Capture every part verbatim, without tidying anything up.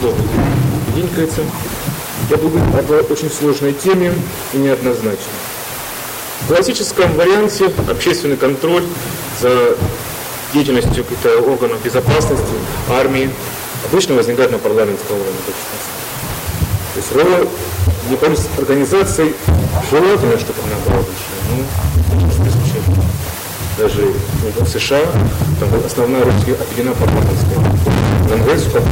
слово «денькается». Я буду говорить о очень сложной теме и неоднозначной. В классическом варианте общественный контроль за деятельностью каких-то органов безопасности, армии, обычно возникает на парламентском уровне. То есть роль неполитических организаций желательно, чтобы она была выше. Ну, даже в США там основная роль отведена парламентской. В НВС как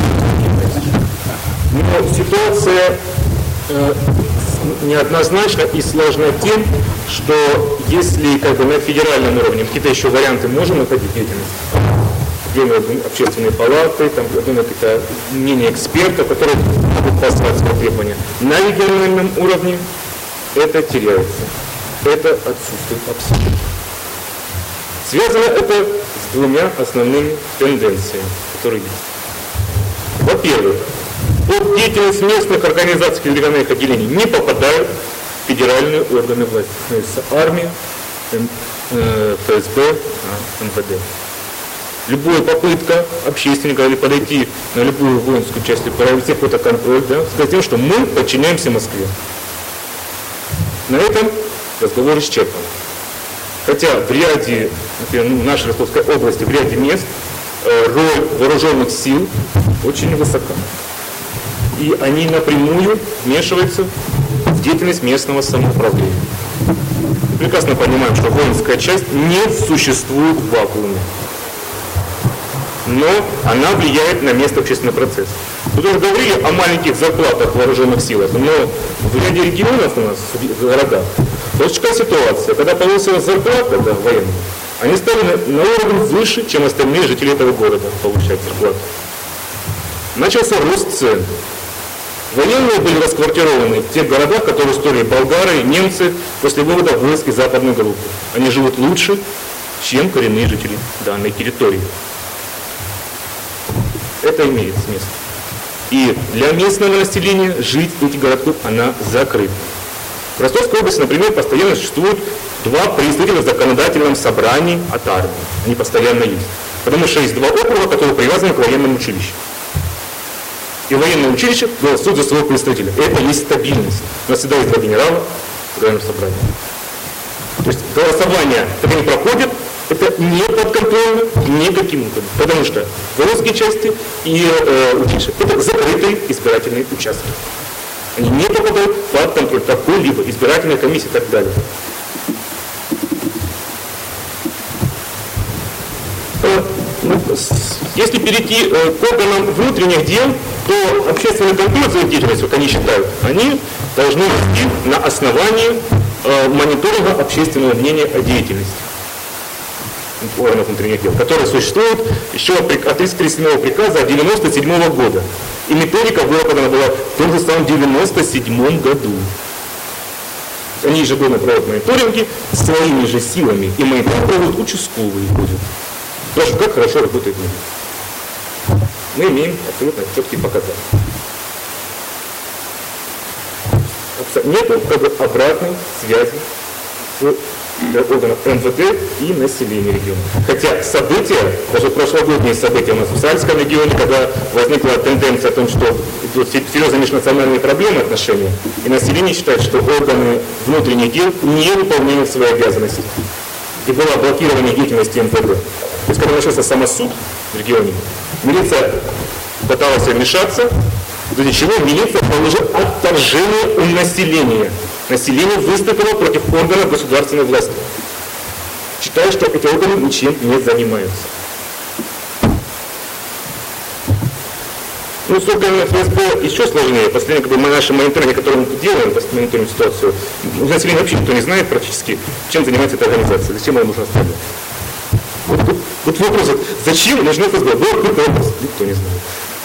Но ситуация э, неоднозначна и сложна тем, что если как бы, на федеральном уровне какие-то еще варианты можем находить деятельность, отдельные общественные палаты, там какие-то мнения экспертов, которые будут поставить свои требования, на региональном уровне это теряется. Это отсутствует абсолютно. Связано это с двумя основными тенденциями, которые есть. Во-первых, под деятельность местных организаций и региональных отделений не попадают в федеральные органы власти. То есть армия, ФСБ, эн вэ дэ. Любая попытка общественника или подойти на любую воинскую часть и провести какой-то контроль, да, сказать тем, что мы подчиняемся Москве. На этом разговор исчерпан. Хотя в ряде, например, ну, в нашей Ростовской области, в ряде мест э, роль вооруженных сил очень высока. И они напрямую вмешиваются в деятельность местного самоуправления. Мы прекрасно понимаем, что воинская часть не существует в вакууме. Но она влияет на место общественного процесса. Тут уже говорили о маленьких зарплатах в вооруженных силах, но в ряде регионов у нас, в городах, вот такая ситуация, когда повысилась зарплата, да, военная, они стали на, на уровень выше, чем остальные жители этого города получать зарплату. Начался рост цен. Военные были расквартированы в тех городах, которые строили болгары, немцы после вывода войск из западной группы. Они живут лучше, чем коренные жители данной территории. Это имеет смысл. И для местного населения жить в этих городках она закрыта. В Ростовской области, например, постоянно существуют два представителя в законодательном собрании от армии. Они постоянно есть. Потому что есть два округа, которые привязаны к военному училищу. И военное училище голосует за своего представителя. Это есть стабильность. У нас всегда есть два генерала в военном собрании. То есть голосование, когда они проходят, это не подконтрольно никаким образом. Потому что воинские части и э, училища – это закрытые избирательные участки. Они не попадают под контроль какой-либо избирательной комиссии и так далее. Если перейти к органам внутренних дел, то общественный контроль за их деятельностью, как они считают, они должны вести на основании э, мониторинга общественного мнения о деятельности органов внутренних дел, которые существуют еще от тридцать седьмого приказа девяносто седьмого года. И методика выработана была в том же самом девяносто седьмом году. Они ежегодно проводят мониторинги своими же силами, и мониторинг проводят участковые ходят. Даже как хорошо работает мир. Мы имеем абсолютно четкие показатели. Нет как бы обратной связи с органов эн вэ дэ и населения региона. Хотя события, даже прошлогодние события у нас в Сальском регионе, когда возникла тенденция о том, что идут серьезные межнациональные проблемы отношения, и население считает, что органы внутренних дел не выполняют свои обязанности. И было блокирование деятельности эн вэ дэ. То есть, когда начался самосуд в регионе, милиция пыталась вмешаться, из-за чего милиция положила отторжение у населения. Население выступило против органов государственной власти, считая, что эти органы ничем не занимаются. Ну, с органами эф эс бэ еще сложнее. Последнее, как бы, наше мониторинг, которое мы тут делаем, мониторим ситуацию, население вообще никто не знает практически, чем занимается эта организация, зачем она нужна стране. Вот, вот, вот вопрос, зачем нужна эф эс бэ? Вот какой вопрос, никто не знает.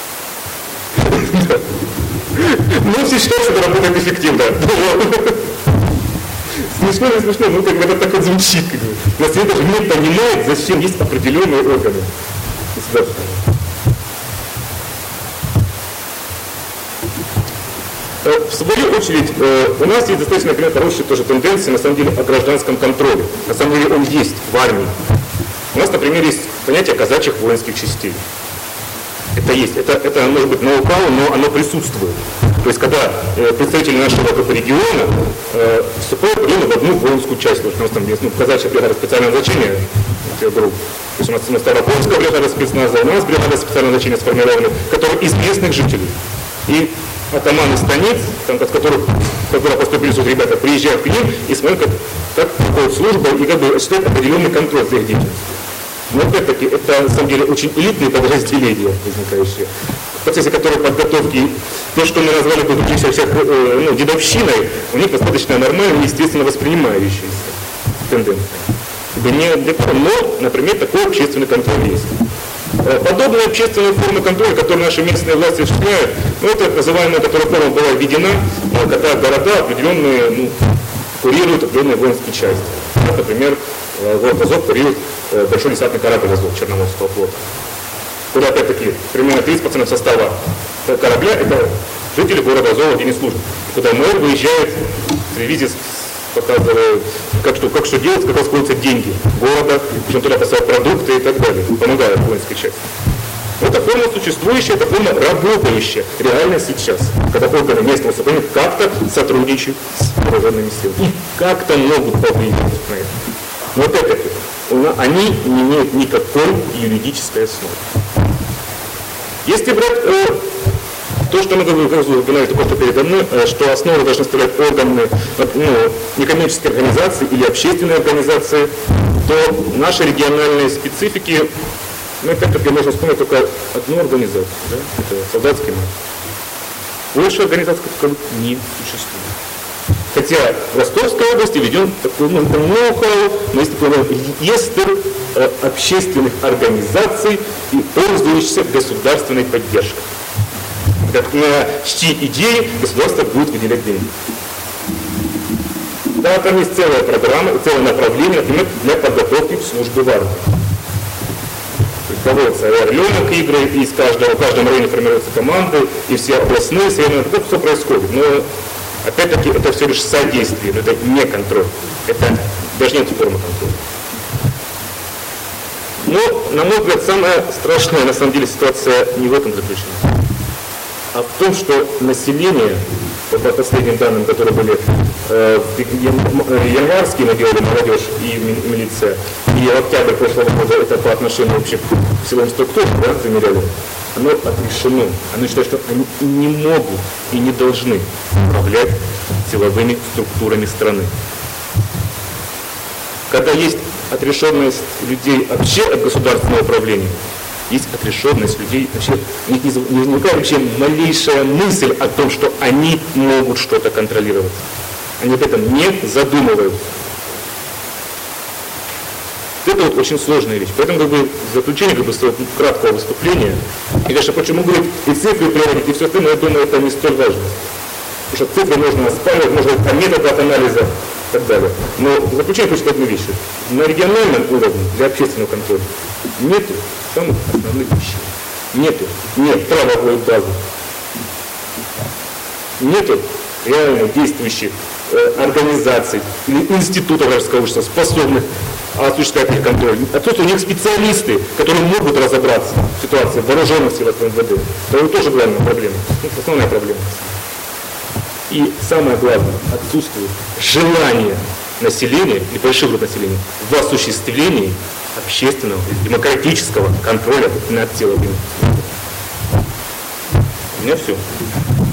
Ну, все считают, что это работает эффективно. Смешно, не смешно, ну, как бы это так вот звучит. Как бы. Население даже не понимает, зачем есть определенные органы государственные. В свою очередь, у нас есть достаточно, например, хорошие тоже тенденции, на самом деле, о гражданском контроле. На самом деле он есть в армии. У нас, например, есть понятие казачьих воинских частей. Это есть. Это, это может быть ноу-хау, но оно присутствует. То есть, когда э, представители нашего как бы, региона э, вступают примерно в одну воинскую часть, потому что у нас там есть ну, казачья бригада специального значения, тех групп. То есть у нас, у нас Ставропольская бригада спецназа, у нас бригада специального значения сформирована, которые из местных жителей. И атаманы станиц, там, от которых, которые поступили сюда ребята, приезжают к ним и смотрят, как, как проходит служба и как бы осуществляют определенный контроль за их деятельностью. Но опять-таки, это на самом деле очень элитные подразделения возникающие, в процессе которой подготовки, то, что мы назвали бы других всех, э, ну, дедовщиной, у них достаточно нормально и естественно воспринимающиеся тенденции. Не для кого, но, например, такой общественный контроль есть. Подобные общественные формы контроля, которые наши местные власти осуществляют, ну, это так называемая, которая форма была введена, когда города определенные, ну, курируют определенные воинские части. Вот, например, город Азов курирует большой десантный корабль Азов Черноморского флота. Куда, опять-таки, примерно тридцать процентов состава корабля – это жители города Азова, где не служат. Куда мэр выезжает в телевизии, показывая, как что, как что делать, как расходятся деньги города, причем туда поставят продукты и так далее, помогают воинской части. Это форма существующая, это форма работающая реально сейчас, когда органы местного самоуправления как-то сотрудничают с вооруженными силами и как-то могут повлиять на это. Но опять-таки, они не имеют никакой юридической основы. Если брать э, то, что мы говорили только что передо мной, что основу должны составлять органы, ну, некоммерческие организации или общественные организации, то наши региональные специфики, ну, опять-таки, можно вспомнить только одну организацию, да? Это солдатский марш. Больше организаций как не существует. Хотя в Ростовской области введен такой, ну, ноу-хау, но есть такой реестр э, общественных организаций и пользующихся государственной поддержкой. Как на чьи идеи государство будет выделять деньги. Да, там есть целая программа, целое направление, например, для подготовки к службе в армии. Проводятся орленок игры, и из каждого, в каждом районе формируются команды, и все областные, средние, это все происходит. Но опять-таки это все лишь содействие, но это не контроль. Это даже нет формы контроля. Но, на мой взгляд, самая страшная на самом деле ситуация не в этом заключена, а в том, что население, по последним данным, которые были э, в январские, мы делали молодежь и милиция, и в октябре прошлого года это по отношению вообще к силовым структурам, да, замеряли, оно отрешено. Оно считает, что они не могут и не должны управлять силовыми структурами страны. Когда есть отрешенность людей вообще от государственного управления, есть отрешенность людей, вообще, у них не возникает вообще малейшая мысль о том, что они могут что-то контролировать. Они об этом не задумываются. Это вот очень сложная вещь. Поэтому как бы, в заключение как бы, своего краткого выступления, и, конечно, почему говорить и цифры приводить, и все остальное, я думаю, это не столь важно. Потому что цифры можно оспаривать, можно о методах анализа и так далее. Но в заключение хочу сказать одну вещь. На региональном уровне для общественного контроля нет самых основных вещей. Нету. Нет правовой базы. Нету реально действующих э, организаций или институтов гражданского общества, способных осуществлять их контроль. Отсутствуют у них специалисты, которые могут разобраться в ситуации в вооруженных силах эм вэ дэ. Это тоже главная проблема. Это основная проблема. И самое главное, отсутствует желание населения и больших групп населения в осуществлении общественного, демократического контроля над силами. У меня все.